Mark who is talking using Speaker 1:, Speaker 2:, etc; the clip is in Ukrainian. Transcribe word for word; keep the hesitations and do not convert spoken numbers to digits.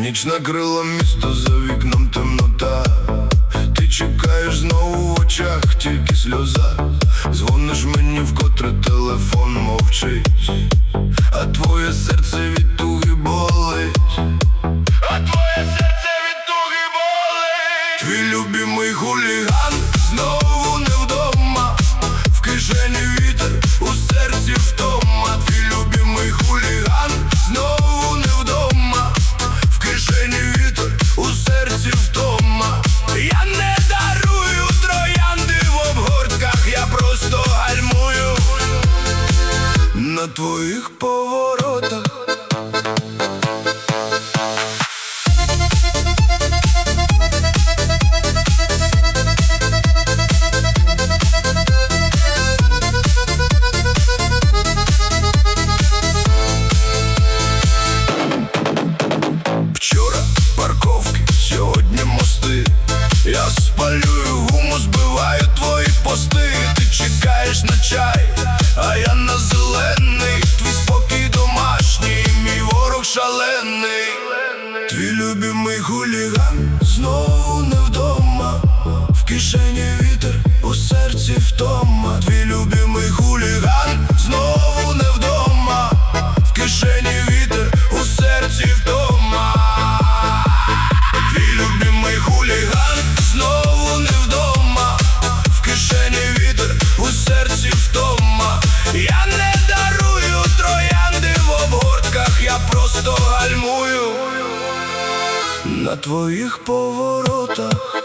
Speaker 1: Ніч накрила місто, за вікном темнота. Ти чекаєш знову в очах, тільки сльоза. Дзвониш мені вкотре, телефон мовчить, а твоє серце від туги болить. А твоє серце від туги болить. Твій любимий хуліган знову не вдома. В кишені вітер, у серці втома. Твій любимий хуліган знову не вдома. В кишені вітер, у серці втома. Я не дарую троянди в обгортках, я просто гальмую на твоїх поворотах. Вчора парковки, сьогодні мости. Я спалюю гуму, збиваю твої пости. Ти чекаєш на чай, а я на зелений. Твій спокій домашній, мій ворог шалений. Твій любимий хуліган знову не вдома. В кишені вітер, у серці втома. Твій любимий хуліган знову не вдома. В кишені вітер, у серці втома. Твій любимий хуліган знову не вдома. В кишені вітер, у серці втома. Я не дарую троянди в обгортках, я просто гальмую на твоїх поворотах.